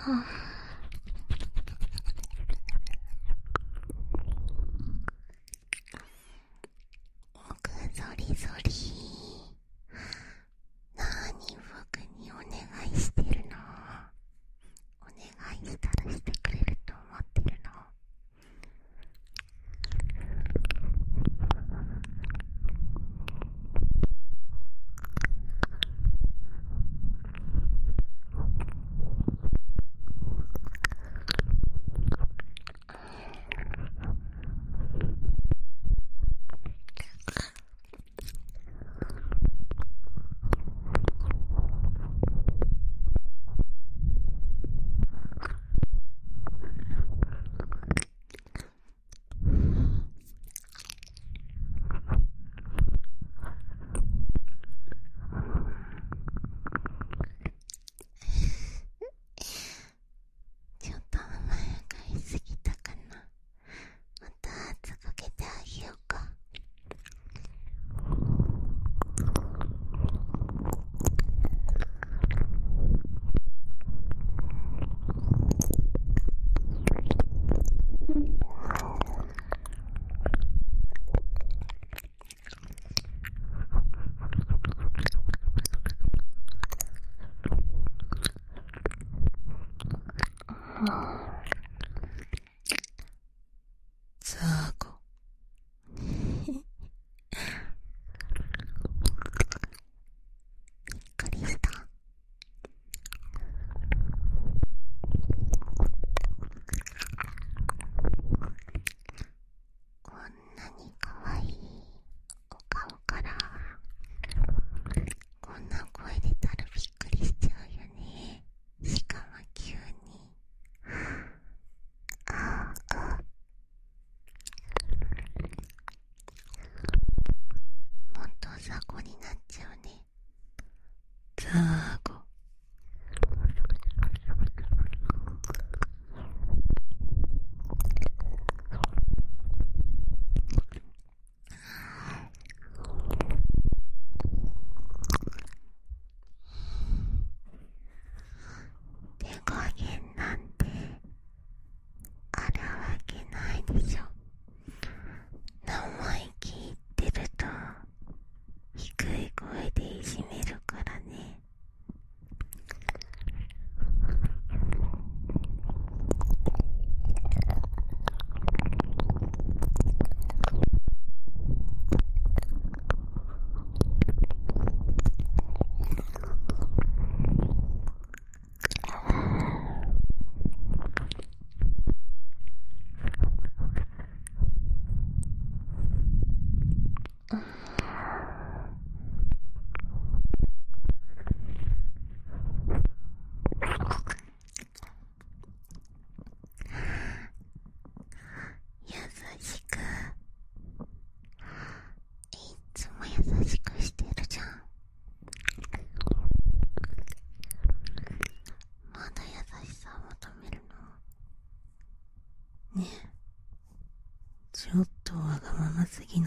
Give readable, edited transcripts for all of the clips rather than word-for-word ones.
ゾリゾリ、なーに僕にお願いしてるの？お願いしたらしてくれると思ってるの？ちょっと甘やかしすぎたかな。また圧かけてあげようか。ザーゴ。びっくりした。こんなにかわいいお顔からこんな声出たらびっくりしちゃうよね。しかも急に。もっと雑魚になっちゃうね。ザーゴ。手加減なんてあるわけないでしょ。生意気言ってると低い声でいじめるからね。優しく、いつも優しくしてるじゃん。まだ優しさを求めるの？ねえ、ちょっとわがまますぎない？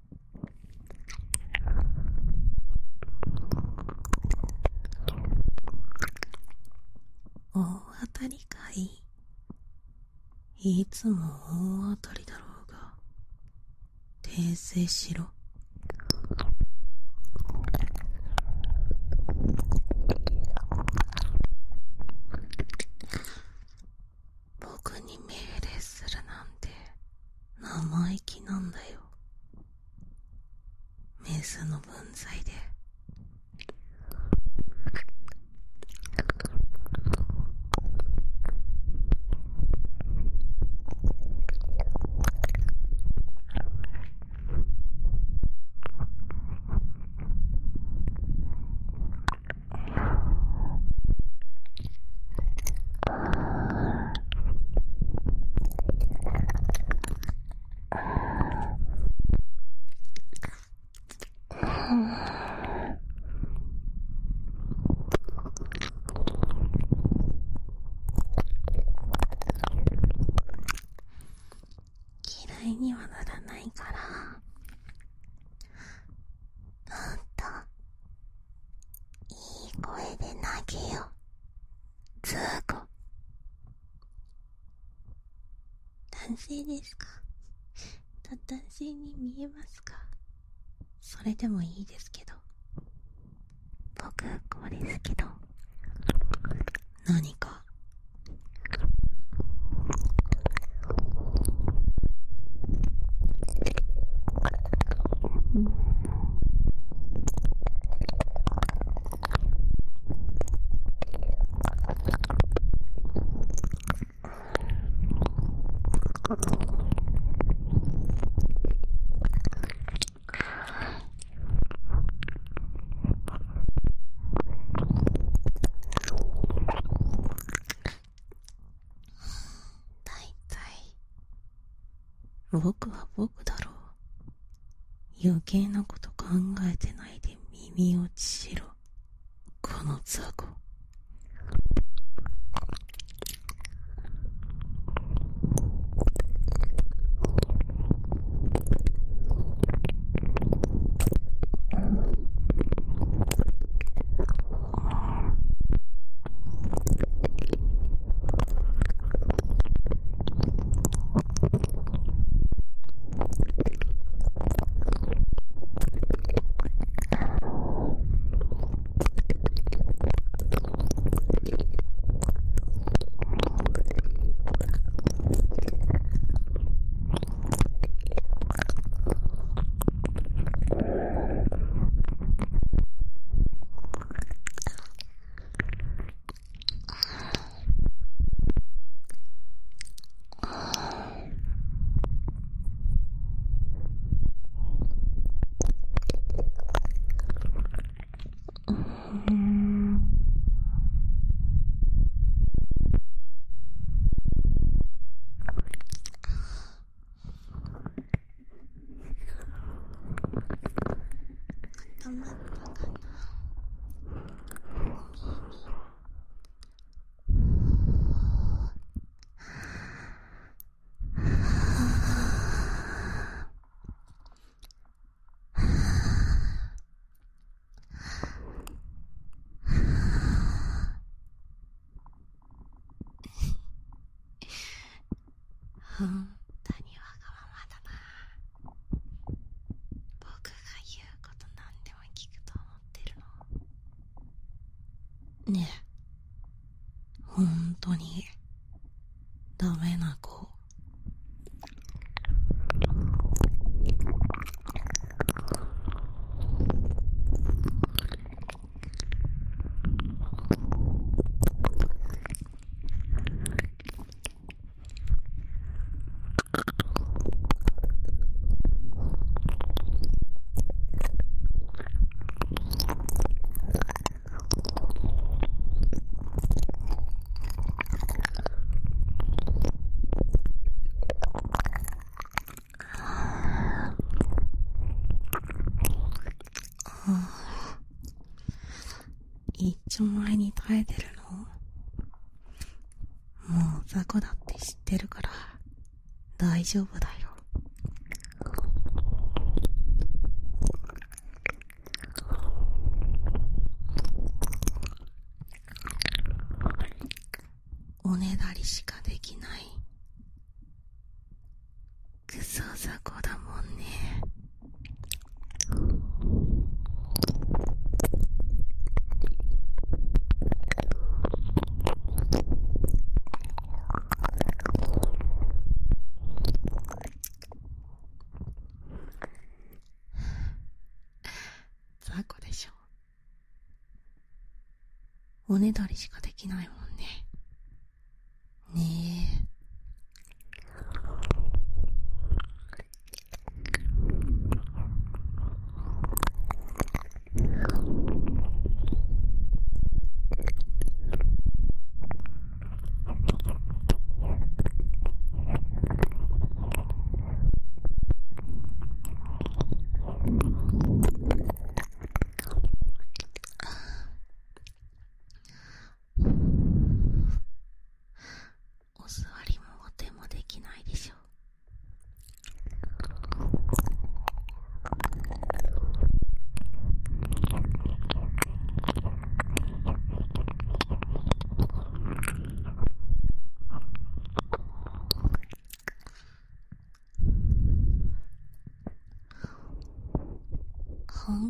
大当たりかい？いつも大当たりだろうが訂正しろ。僕に命令するなんて生意気なんだよ。メスの分際で。嫌いにはならないから、もっといい声で投げよ。ズーコ。 男性ですか？男性に見えますか？それでもいいですけど。僕こうですけど。何か僕は僕だろう。余計なこと考えてないで耳落ちしろ。この雑魚。固まったかな。本当にわがままだな。僕が言うこと何でも聞くと思ってるの？ねえ、本当にダメな子。一丁前に耐えてるの？もう雑魚だって知ってるから大丈夫だよ。おねだりしかできないクソ雑魚だもんね。雑魚でしょ。おねだりしかできないもんね。ねえ。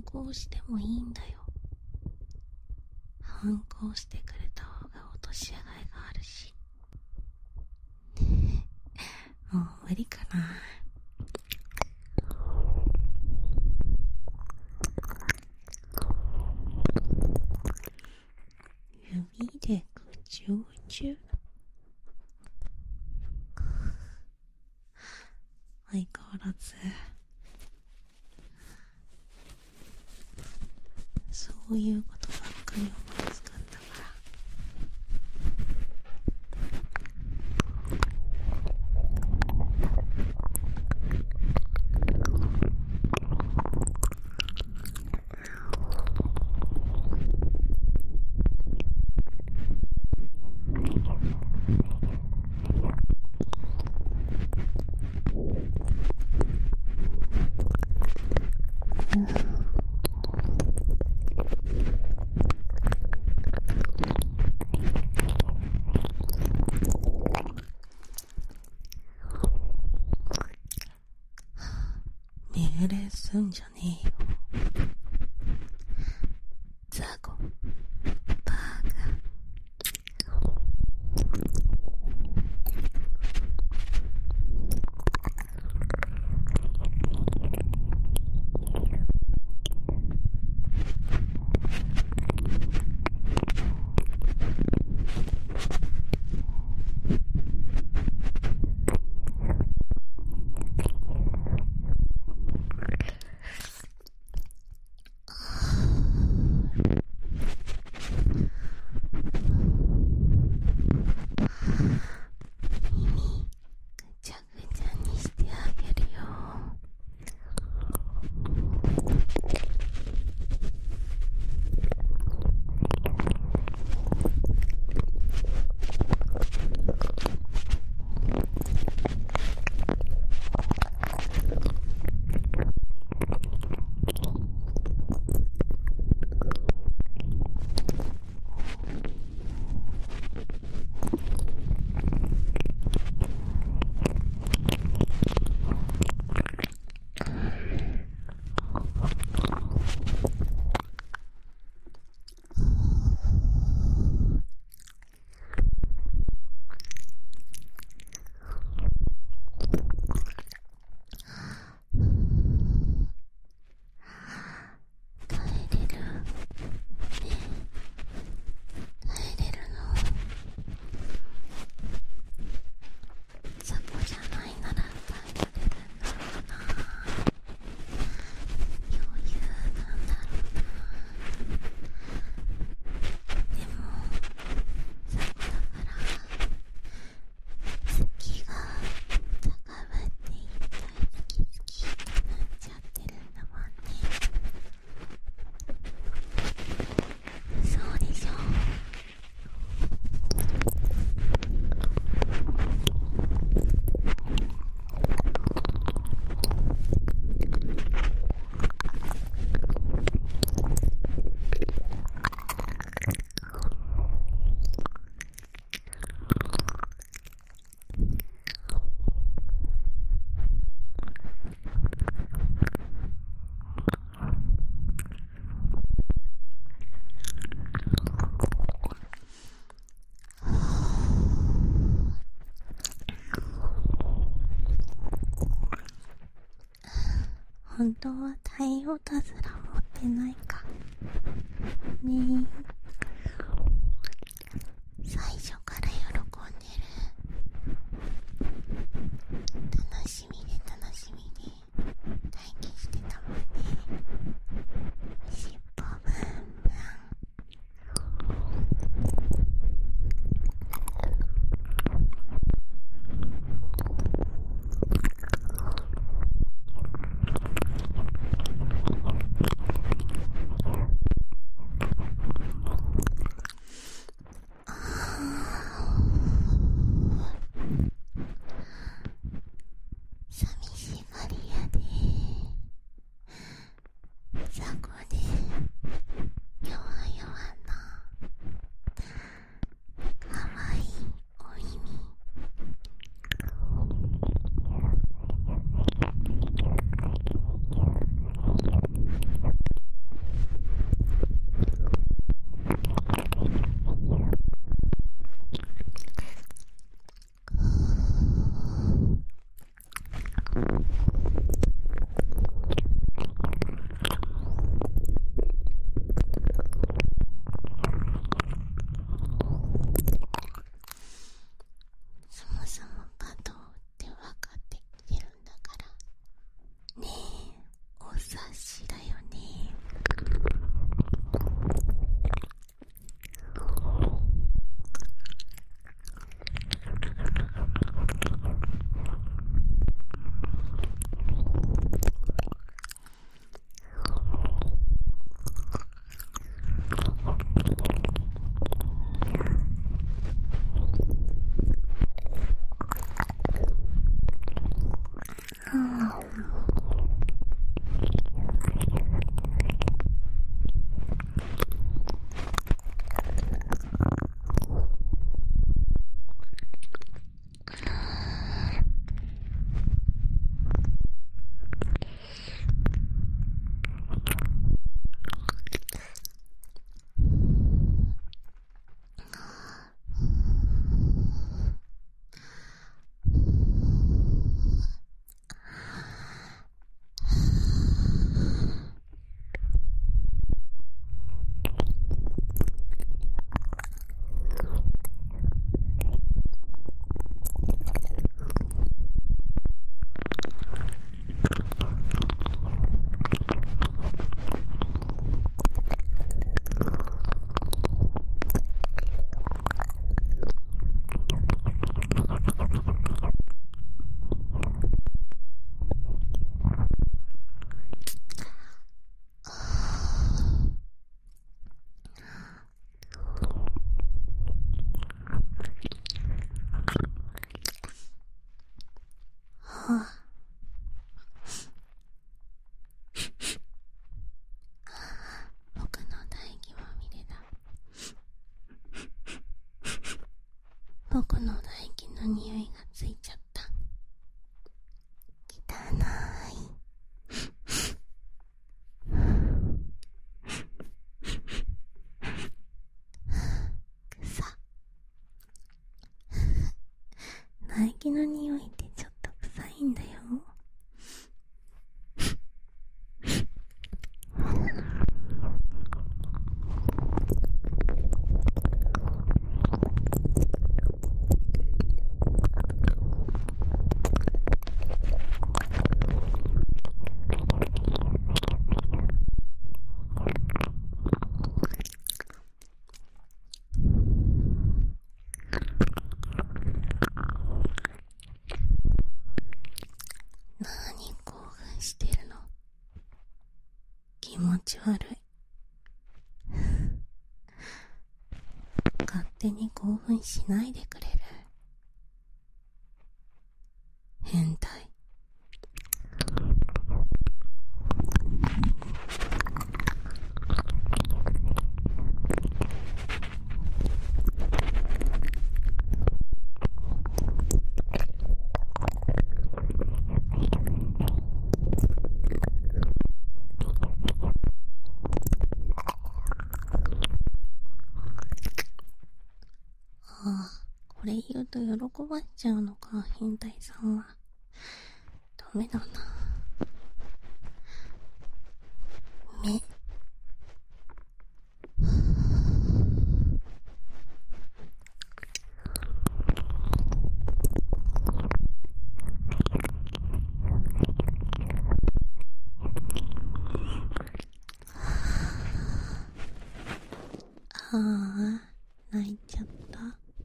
反抗してもいいんだよ。反抗してくれた方が落とし穴があるし。もう無理かな。指でぐちゅぐちゅ。相変わらずそういうことばっかり思いつかんだから。命令すんじゃねえよ。ザコバーガー。本当は太陽たずら持ってないかねえ。最初から喜んでる。楽しみで楽しみで待機してたもんね。尻尾ブンブン。 僕の唾液の匂いがついちゃった。汚い。臭。唾液の匂いってちょっと臭いんだよ。何興奮してるの？気持ち悪い。勝手に興奮しないでくれる？変態。ああ、これ言うと喜ばしちゃうのか、変態さんは。ダメだな。目。ああ、泣いちゃった。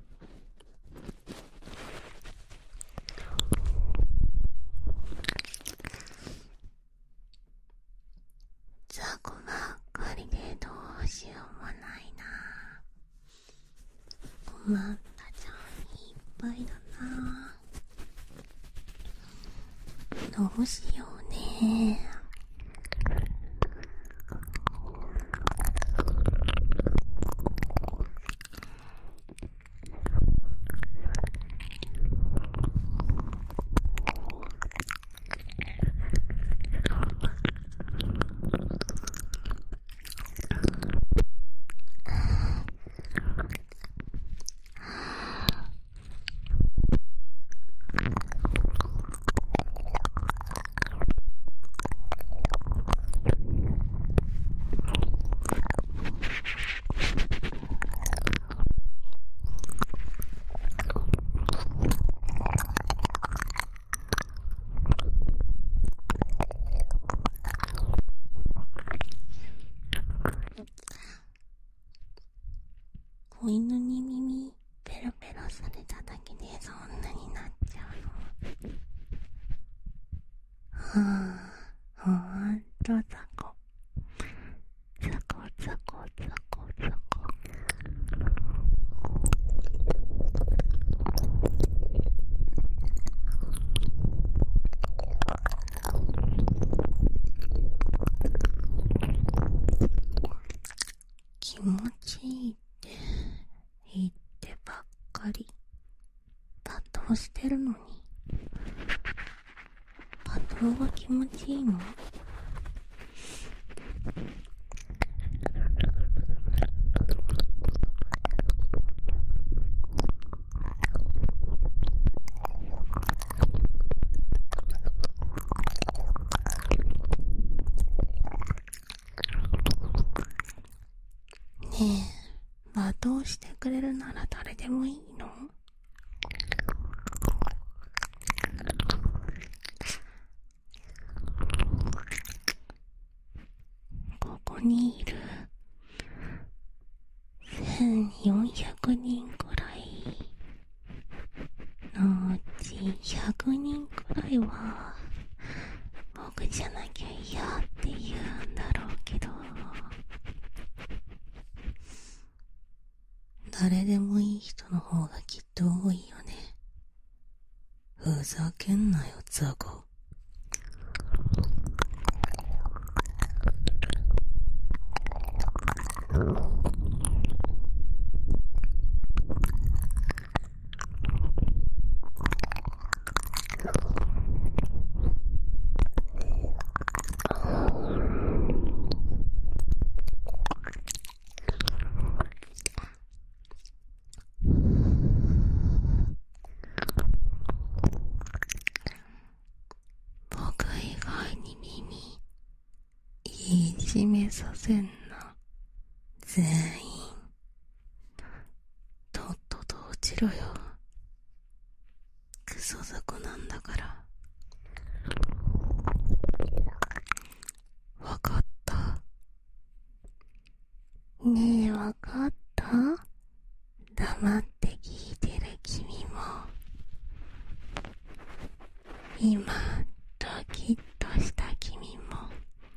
雑魚ばっかりでどうしようもないな。困ったちゃんいっぱいだな。どうしようね。子犬に耳ペロペロされただけでそんなになっちゃうの？はあ、ほんと雑魚。雑魚雑魚雑魚雑魚。気持ちいいって言ってばっかり。罵倒してるのに。罵倒が気持ちいいの？ねえ、罵倒してくれるなら誰でもいいの？ここにいる1400人くらいのうち100人くらいは僕じゃなきゃ嫌って言うんだろうけど、誰でもいい人の方がきっと多いよね。ふざけんなよ雑魚。 させんな。全員とっとと落ちろよ。クソ雑魚なんだから。わかった。ねえ、わかった？黙って聞いてる君も。今ドキッとした君も。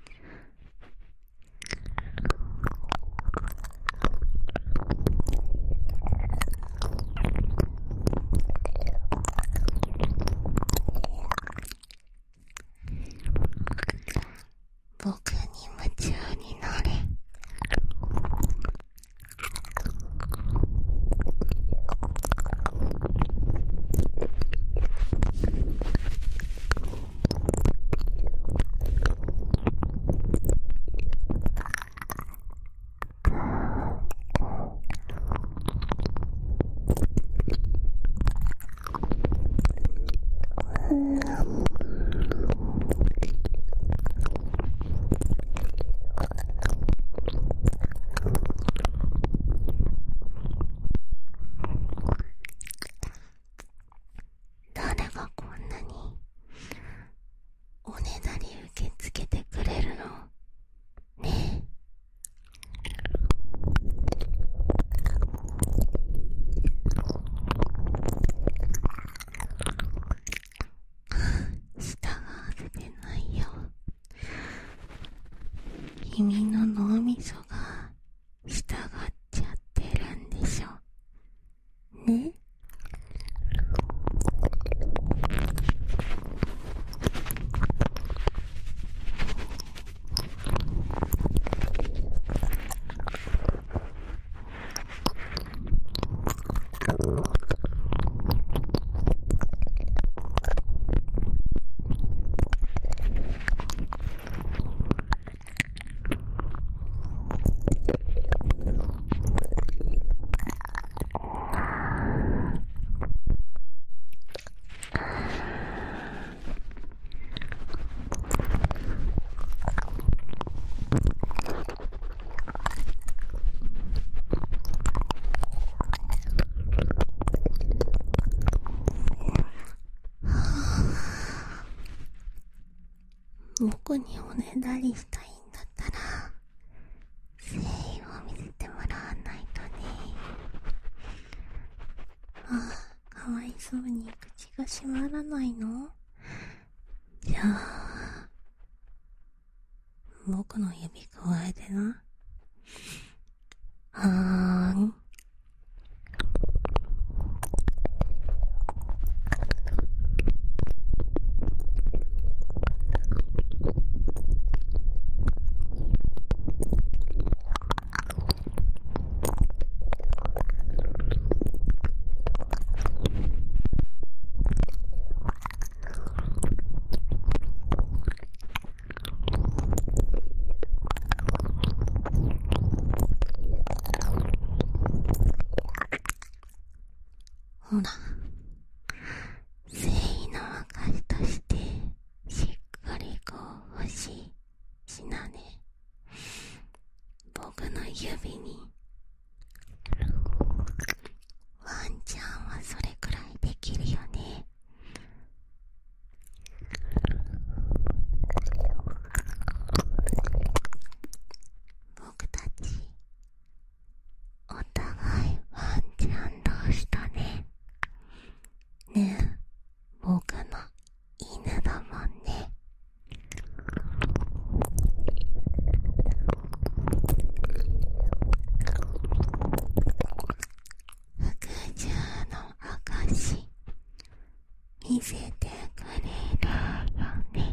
僕に夢中になれ。誰がこんなにおねだり受け付けてくれるのねえ。舌が出てないよ。君の脳みそが従っちゃってるんでしょね。僕におねだりしたいんだったら誠意を見せてもらわないとね。かわいそうに口が閉まらないの？じゃあ僕の指くわえてな。はーん。ほら、誠意の証としてしっかりこう欲しいしなね。僕の指に。ワンちゃんはそれくらいできるよね。僕たちお互いワンちゃん同士だね。ねえ、僕の犬だもんね。服従の証見せてくれるよね。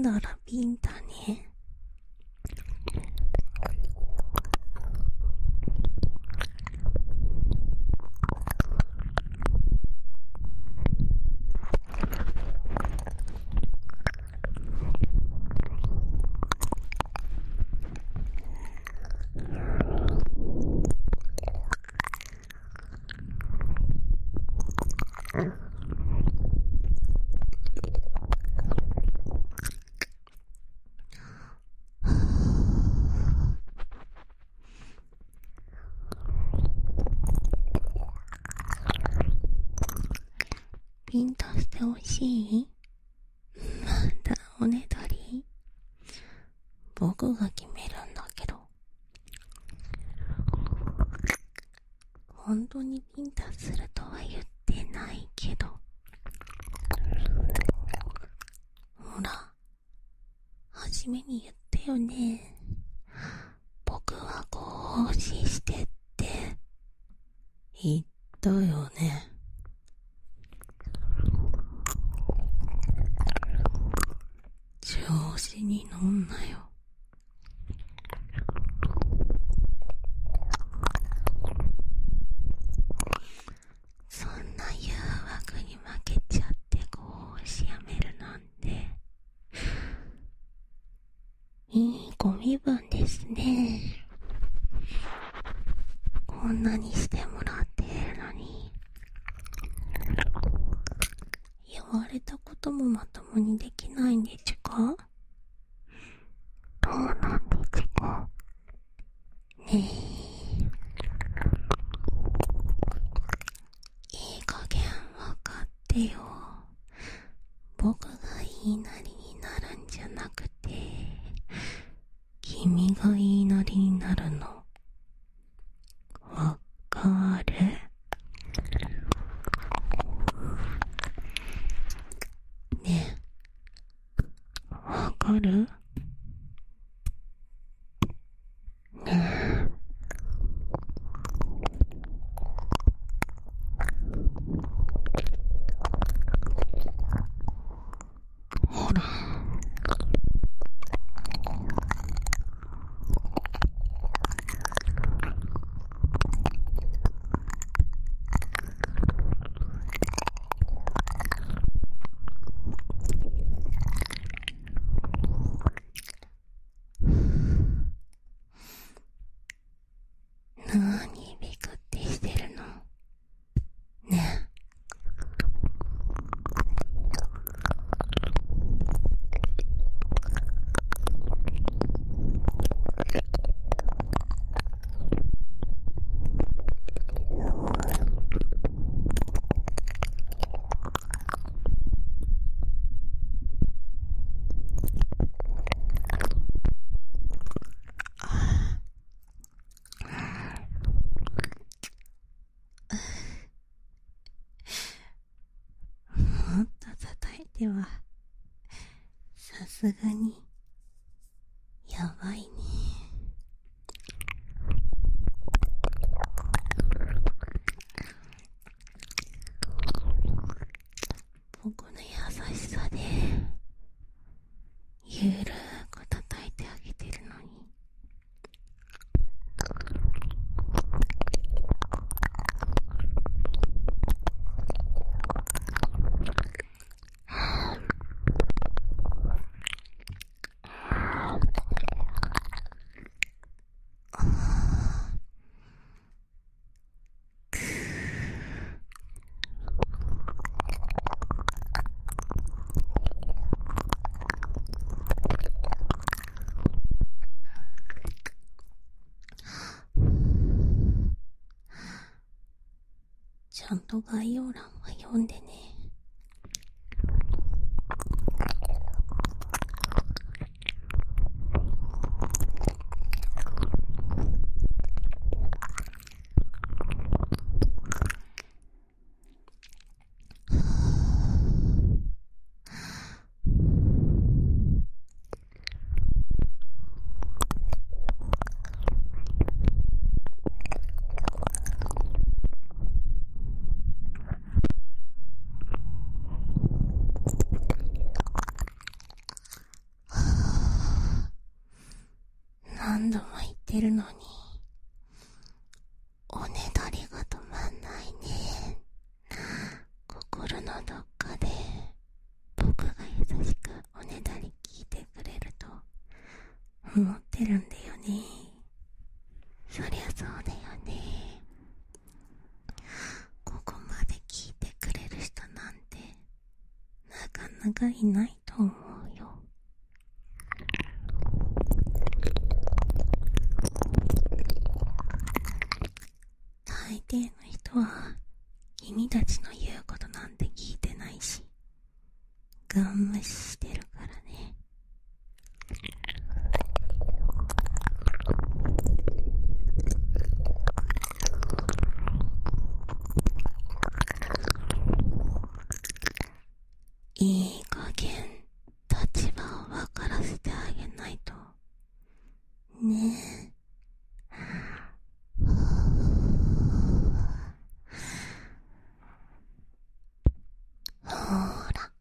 なら瓶だね。ピンとしてほしい？まだおねだり？僕が決めるんだけど。本当にピンタするとは言ってないけど。ほら、初めに言ったよね。僕はこうしてって言ったよね。調子に乗んなよ。そんな誘惑に負けちゃってこうしやめるなんていいご身分ですね。こんなにしてもらっているのに言われたこともまともにできないんでちゅか？どうなんでちゅかねえ、いい加減わかってよ。僕が言いなりになるんじゃなくて君が言いなりになるのわかる？ねえ、わかる？ねえ、ほら。なにビクってしてるの？ねえ。もっと叩いてはさすがにやばいね。僕の優しさでゆるーく叩いてあげてるのに。ちゃんと概要欄は読んでね。 てるのにおねだりが止まんないね。心のどっかで僕が優しくおねだり聞いてくれると思ってるんだよね。そりゃそうだよね。ここまで聞いてくれる人なんてなかなかいないと思うよ。大抵の人は君たちの言うことなんて聞いてないし、ガン無視してるからね。いい加減立場を分からせてあげないとね。ほーら、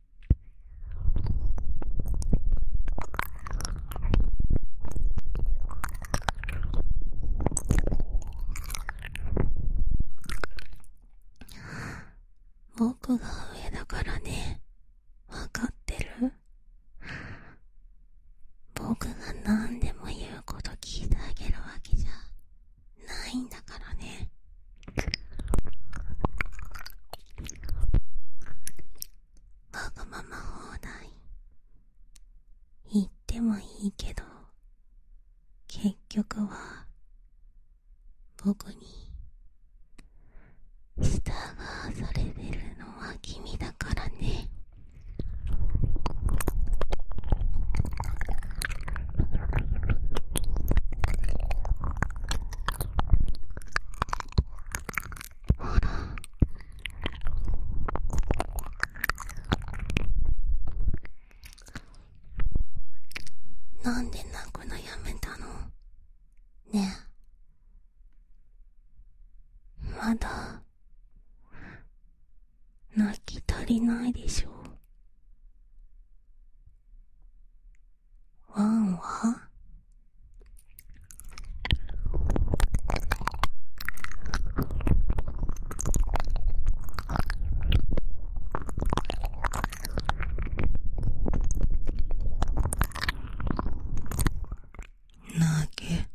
僕が上だからね。わかってる？僕が何でも言うこと聞いてあげるわけじゃないんだからね。わがまま放題言ってもいいけど、結局は僕に従わされてるのは君だからね。ほら、なんで泣くのやめたの？ねえ、まだ泣き足りないでしょ。ワンは？泣け。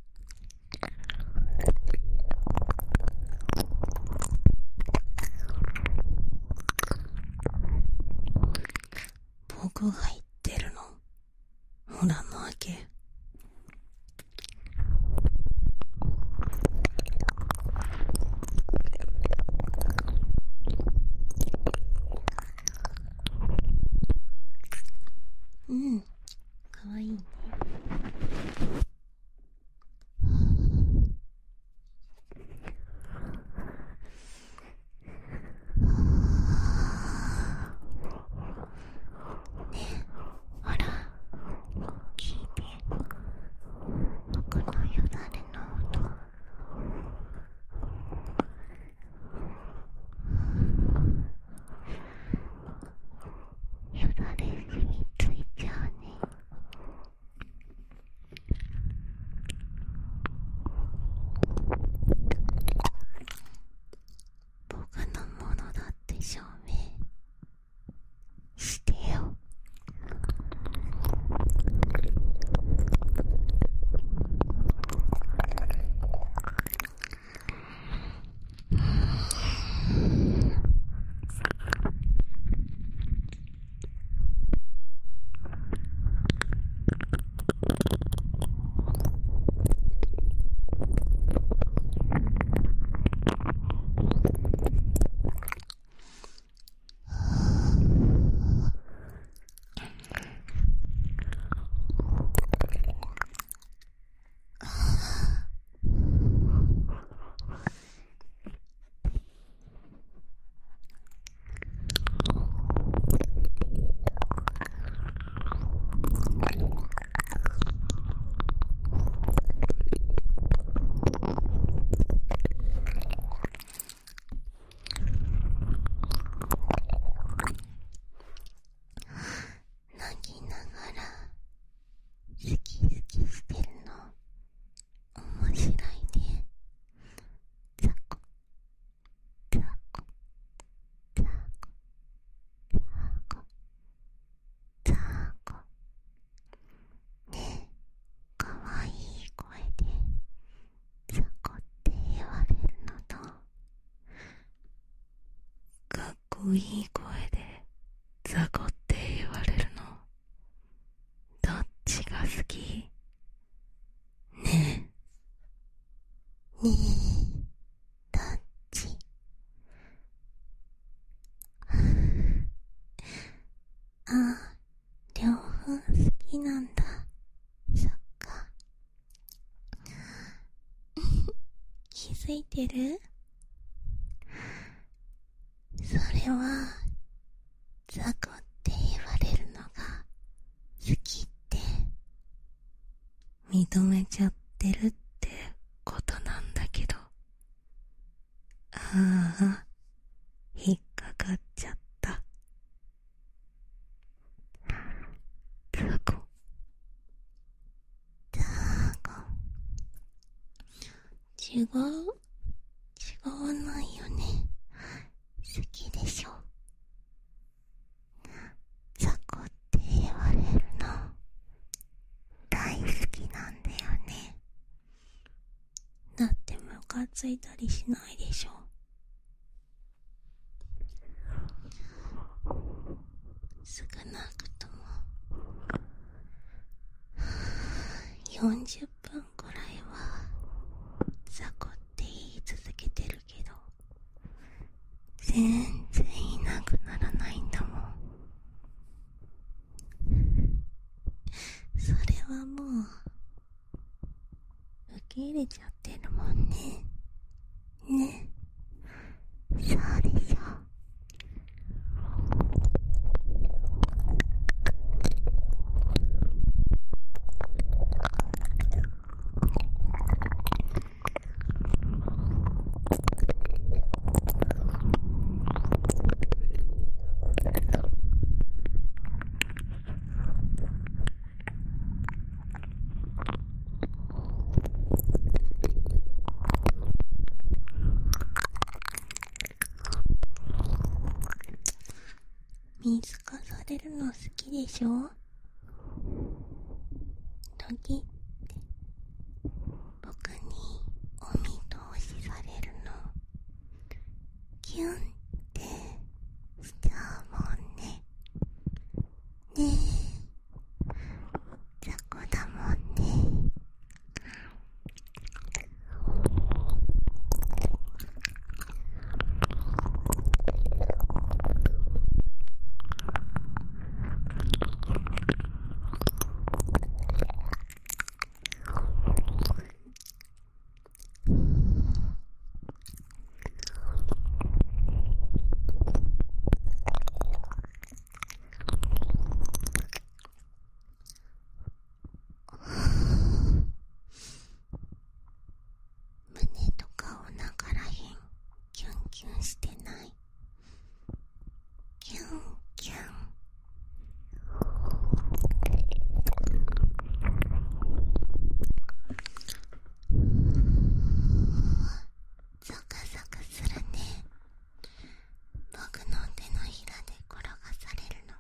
僕が言ってるの。ほら泣け。うん、かわいいね。ねえ、ほら、君構いい声で雑魚って言われるのどっちが好き？ねえねえ、どっち？ああ、両方好きなんだ。そっか。気づいてる？それは雑魚って言われるのが好きって認めちゃってるってことなんだけど。ああ、引っかかっちゃった。雑魚雑魚、違わないよね。好きでしょ。雑魚って言われるの大好きなんだよね。だってムカついたりしないでしょ。少なくとも40分くらいは雑魚って言い続けてるけど全然いなくならないんだもん。それはもう受け入れちゃってるもんね。ね、そうでしょ。見透かされるの好きでしょ？時って僕にお見通しされるのキュンってしちゃうもんね。ねえ、雑魚だもんね。胸とかお腹らへんキュンキュンしてない？キュンキュン。ゾクゾクするね。僕の手のひらで転がされるの。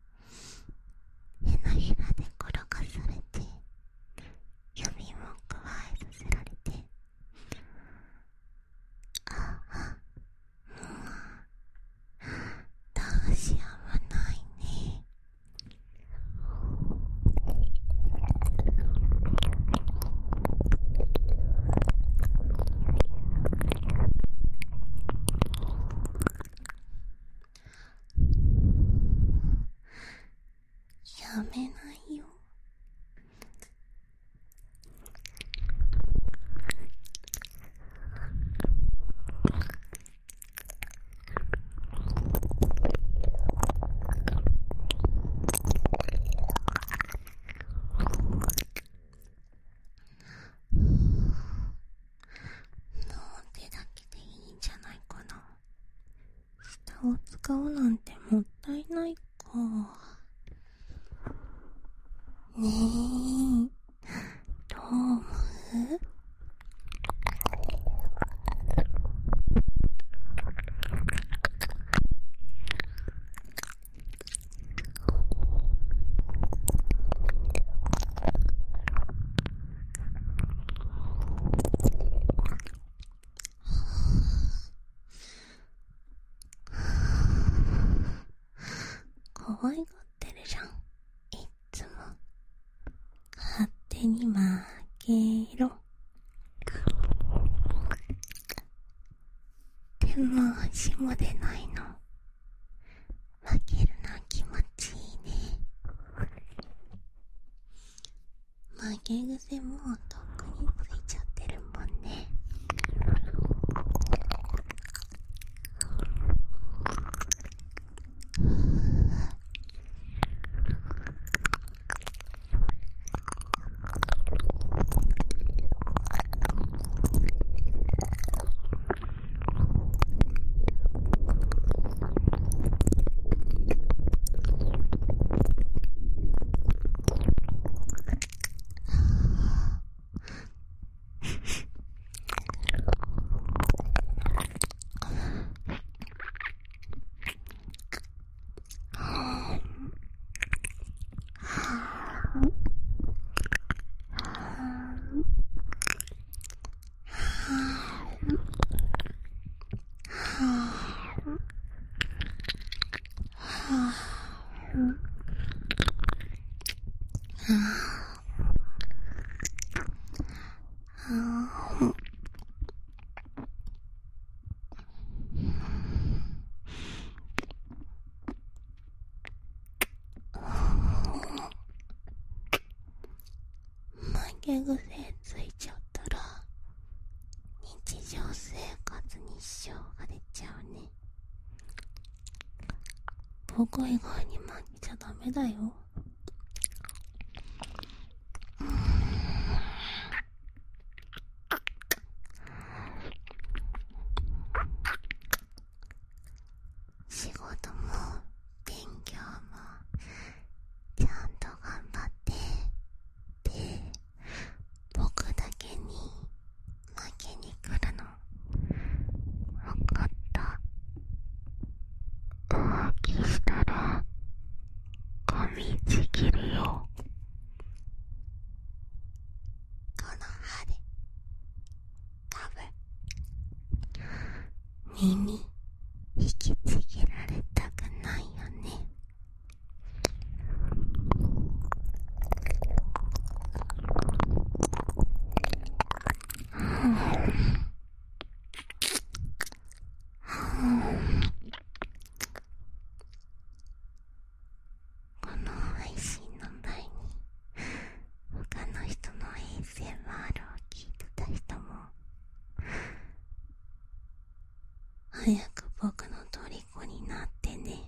手のひらで転がされて指もくわえさせられて、ああ、もうどうしようもないね。やめないよ。両手だけでいいんじゃないかな。下を使うなんてもったいないか。ねえ、どう思う？ 可愛がってるじゃん、いっつも。勝手に負けろ。でも足も出ないの。負けるの気持ちいいね。負け癖もうとっくについちゃってるもんね。負け癖ついちゃったら日常生活に支障が出ちゃうね。僕以外に負けちゃダメだよ。仕事も勉強もちゃんと頑張ってで、僕だけに負けに来るの分かった。浮気したら噛みちぎるよ。この歯で多分耳引きちぎられたくないよね。この配信の前に他の人の ASMR を聞いてた人も早く僕の虜になってね。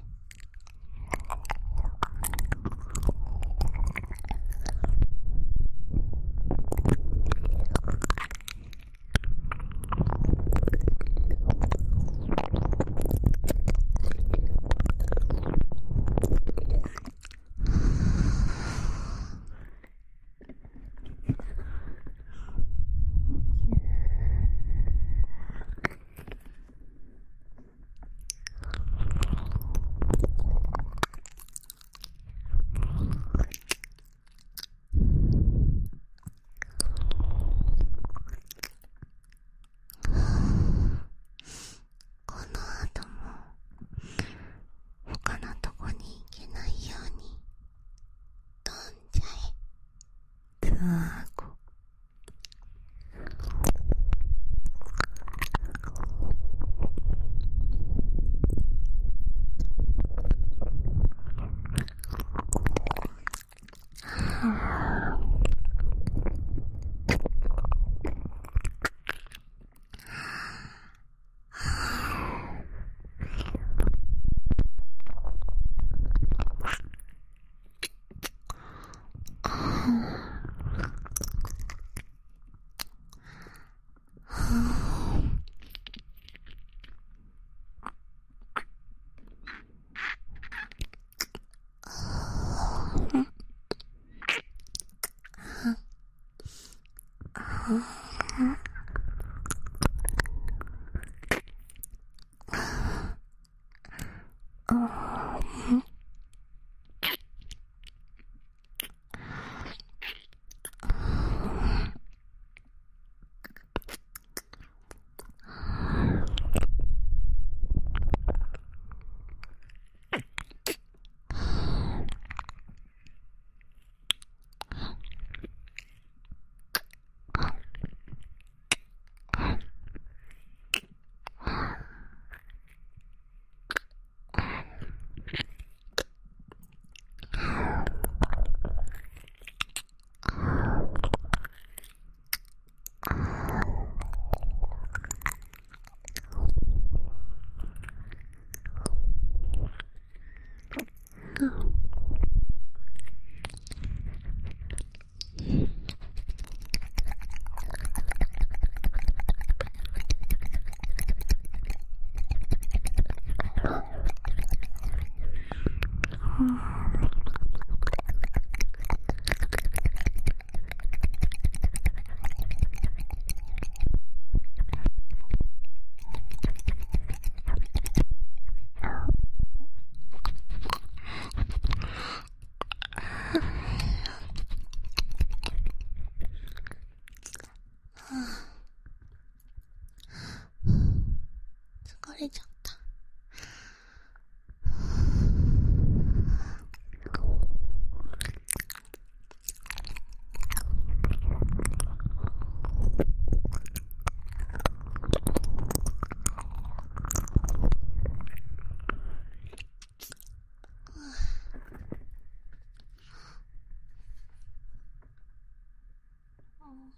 この後も他のとこに行けないように飛んじゃえ。ザーコ。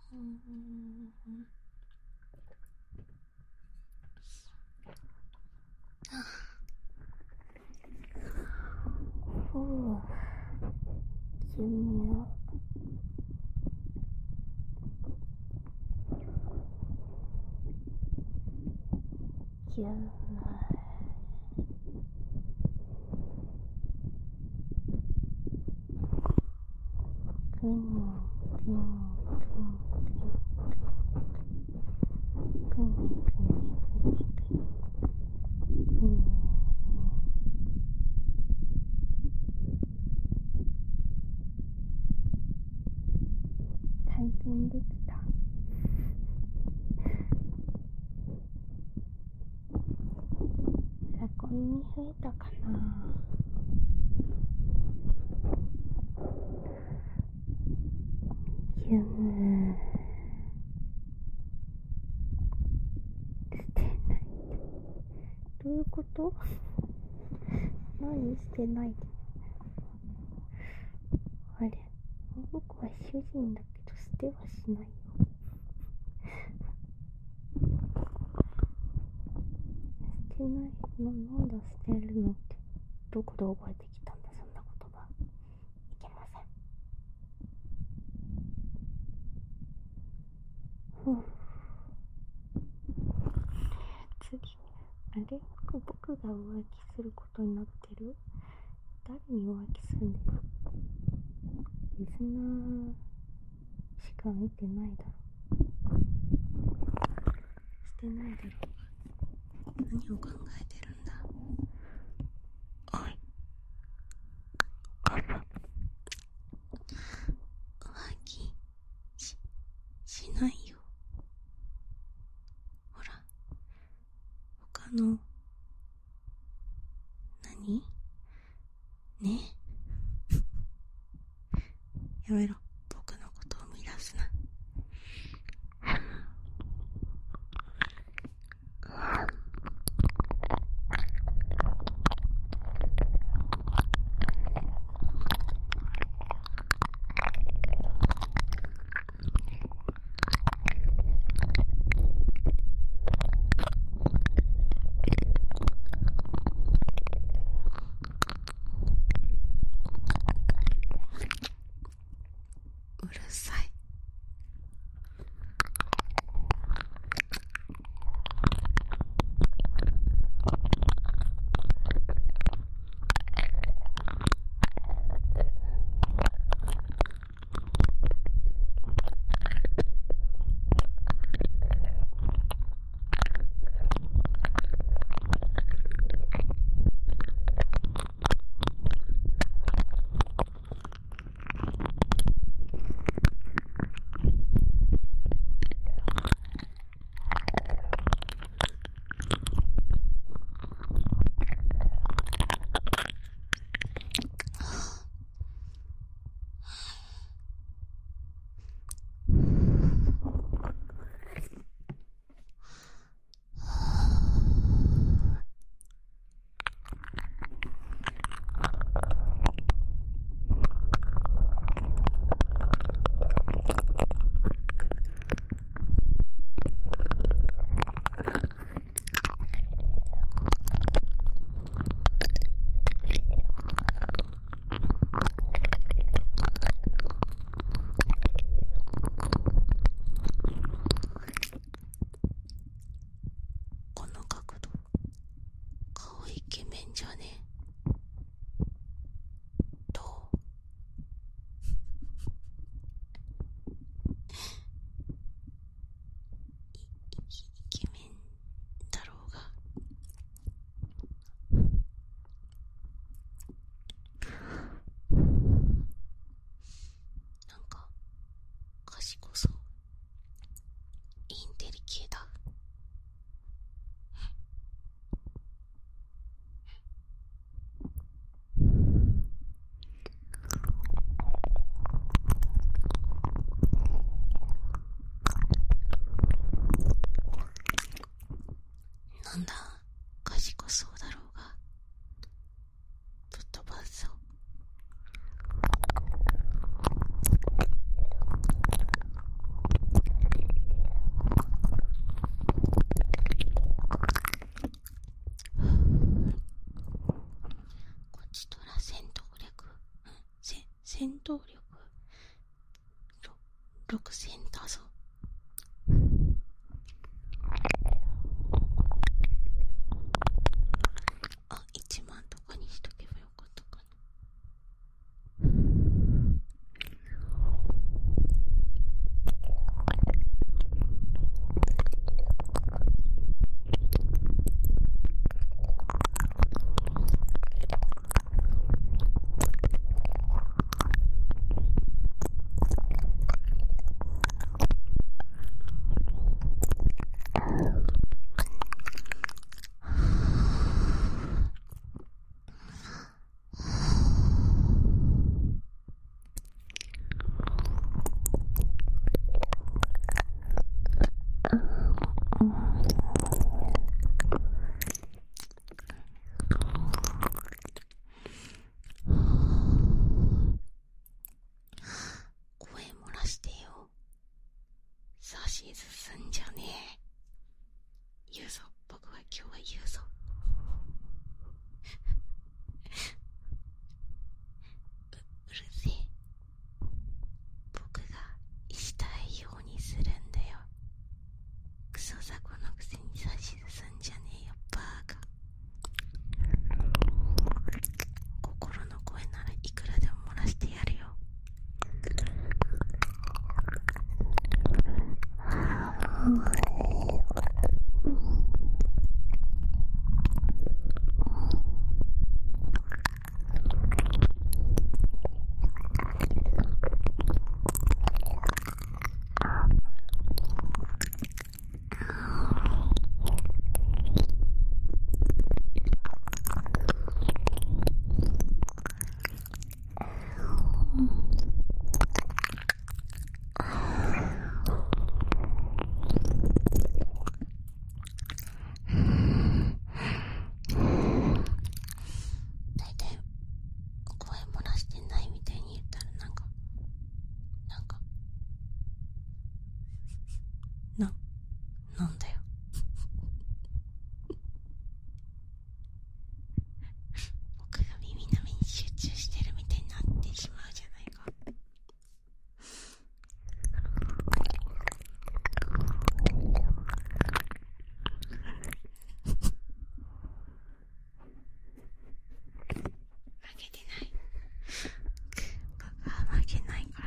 体験できた。小耳増えたかな。捨てない。どういうこと？何してないで。あれ、僕は主人だけど捨てはしないよ。捨てない。なんだ捨てるのって。どこで覚えてきたんだ、そんな言葉。いけません。次。あれ？僕が浮気することになってる？誰に浮気するんだよ。リスナーしか見てないだろ。してないだろ。何を考えてるんだ。おい。浮気しないよ。ほら、他の何？ね。やめろ。僕のことを乱すな。うるさい。 戦闘力6000だぞ。あ、1万とかにしとけばよかったかな。声漏らしてよ。さしずすんじゃねえ。言うぞ、僕は今日は言うぞ。うるせえ。僕がしたいようにするんだよ。クソザコのくせにさしずすんじゃねえよ、バーカ。心の声ならいくらでも漏らしてやるよ。だいたい声漏らしてないみたいに言ったらなんなんだよ。僕が耳の目に集中してるみたいになってしまうじゃないか。負けてない。僕は負けないから。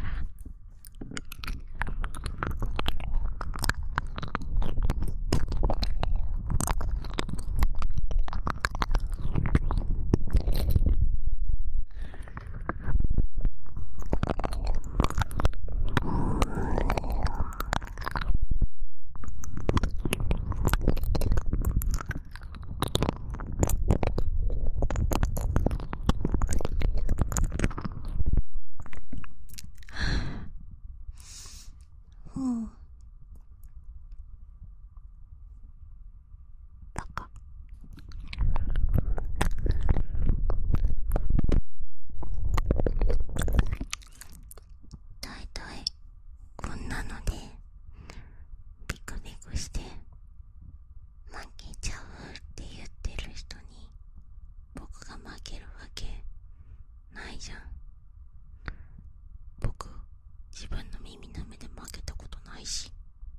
バカ。だいたいこんなのでビクビクして負けちゃうって言ってる人に僕が負けるわけないじゃん。僕自分の耳の目で負けたことないし。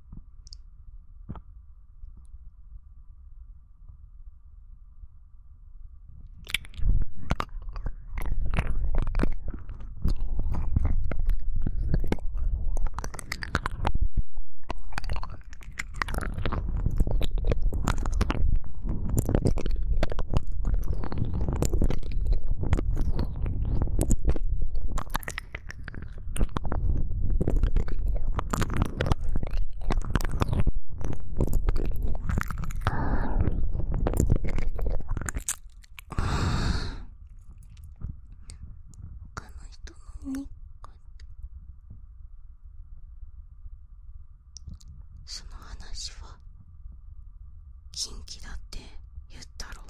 他の人のにその話は近畿だって言ったろ。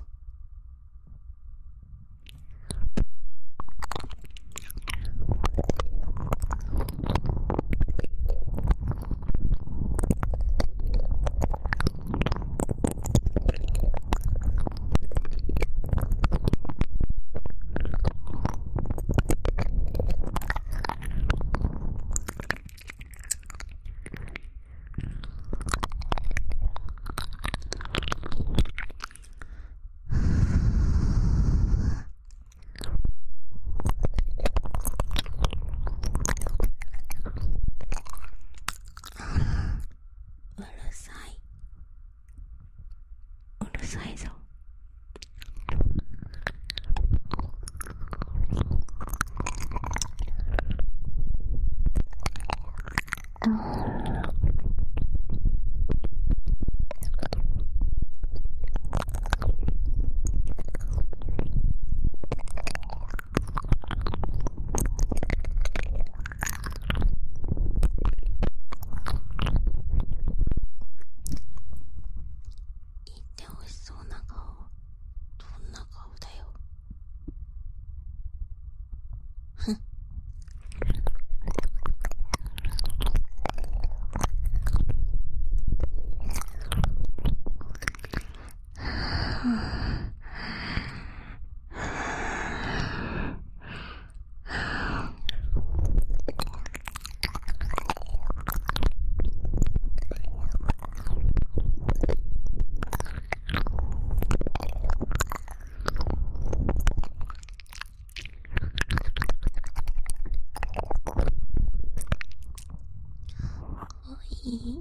い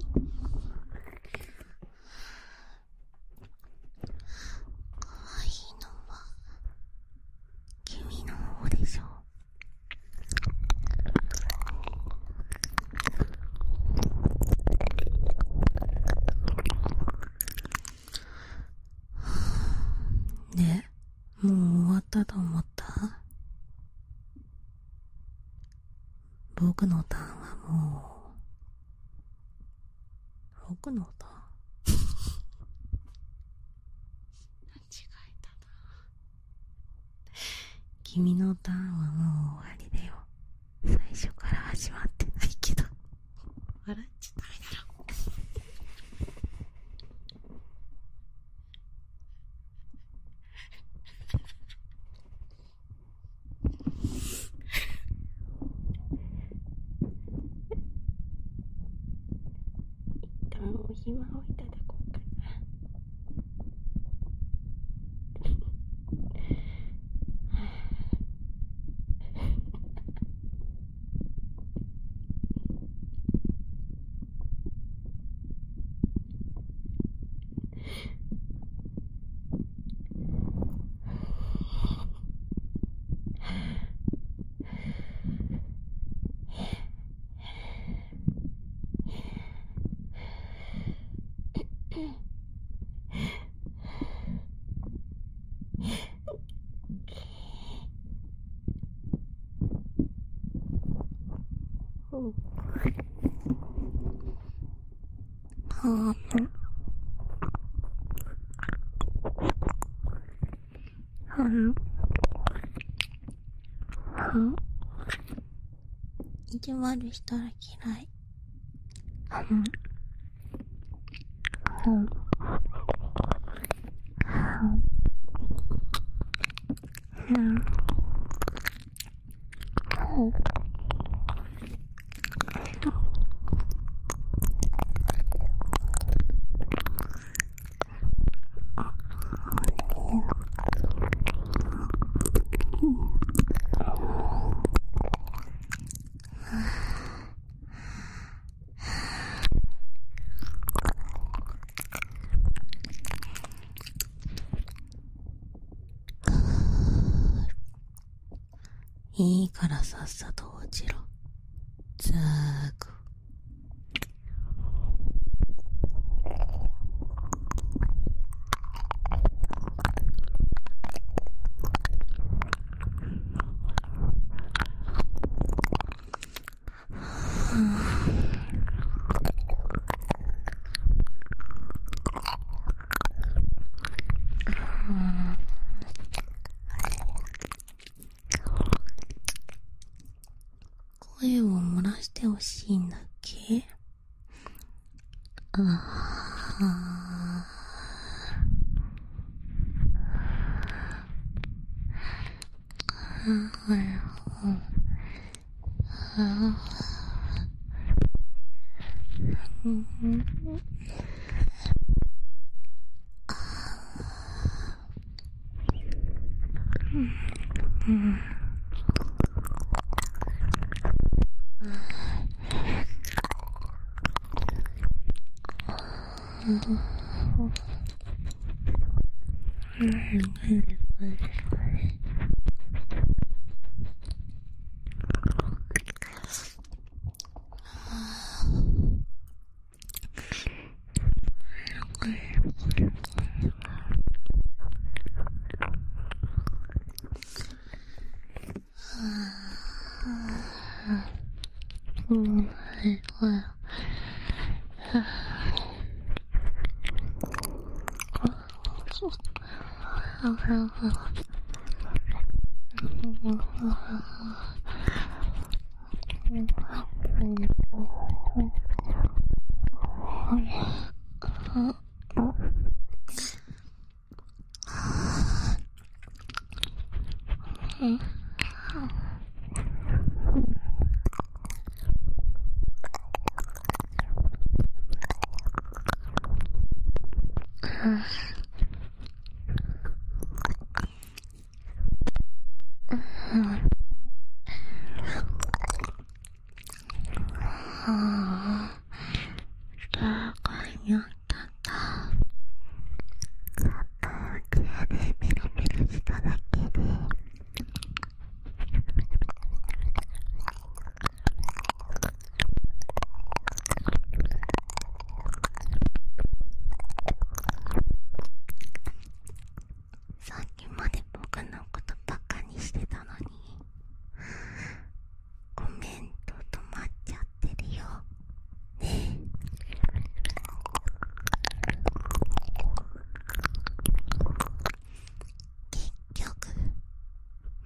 可愛いのは君の方でしょ。で、もう終わったと思った？僕のターンはもう、僕のターン間違えたな。君のターンはもう終わりだよ。最初から始まってないけど。笑っちゃダメだろ。一旦お暇をいただこうかな。意地悪したら嫌い。いいからさっさと落ちろ。ザーク。声を漏らしてほしいんだっけ？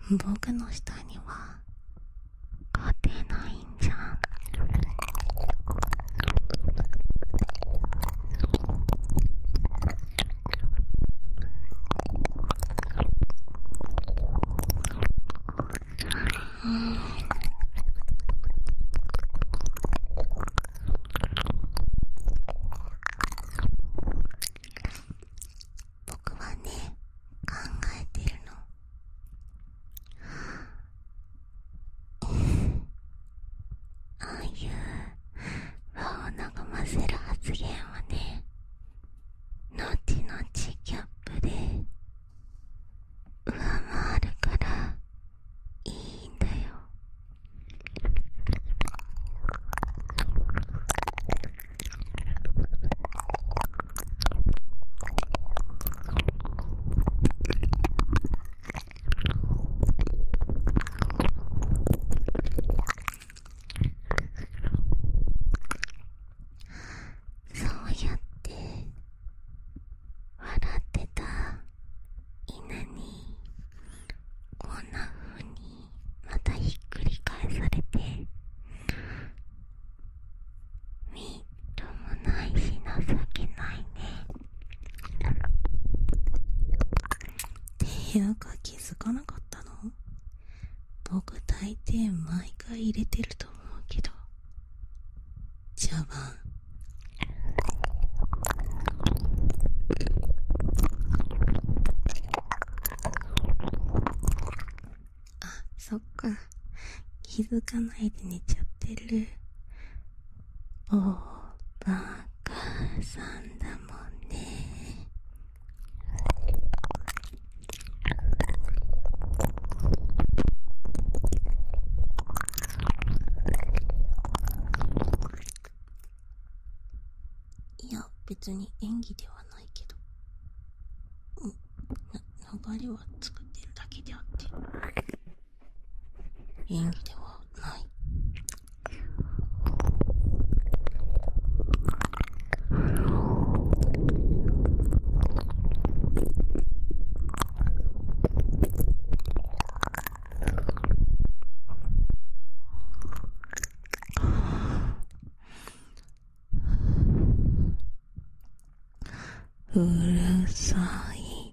僕の下には勝てないんじゃん。僕はね、考えてるの。ああいう輪を和ませる発言はね、後々ギャップで上回るからいいんだよ。そうやって笑ってた犬にこんな風にまたひっくり返されて、みっともないし情けないね。っていうか気づかなかったの？僕大抵毎回入れてると思うけど、茶番。あ、そっか。気づかないで寝ちゃってる。おバカさんだもんね。いや、別に演技ではないけど。流れは作ってるだけであって。演技ではない。うるさい。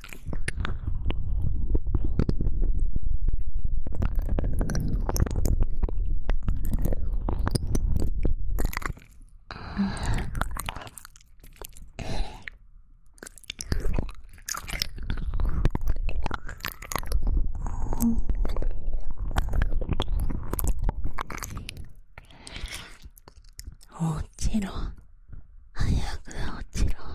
落ちろ。早く落ちろ。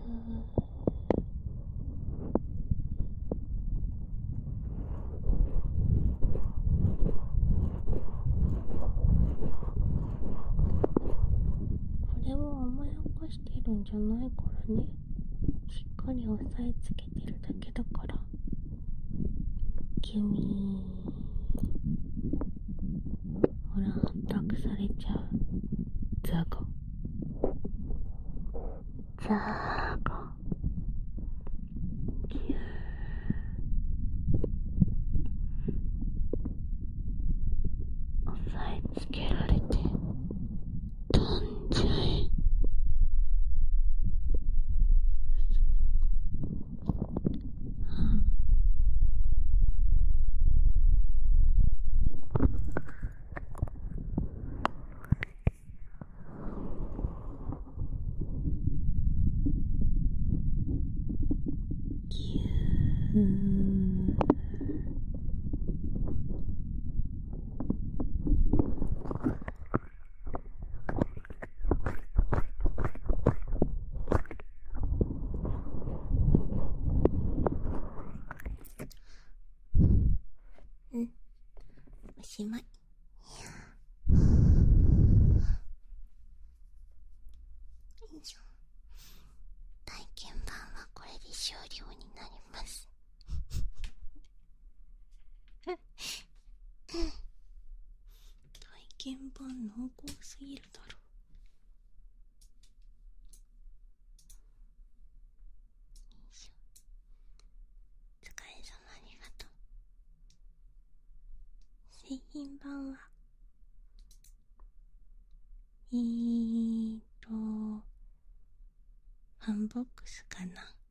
これを甘やかしてるんじゃないからね。しっかり押さえつけてるだけだから。キュミー。ほら、託されちゃう。ザゴ。ザゴ。キュー。押さえつけられて飛んじゃえ。キュー。うん、おしまい。よいしょ。体験版はこれで終了になります。体験版濃厚すぎるだろ。よいしょ。お疲れ様ありがとう。製品版はファンボックスかな。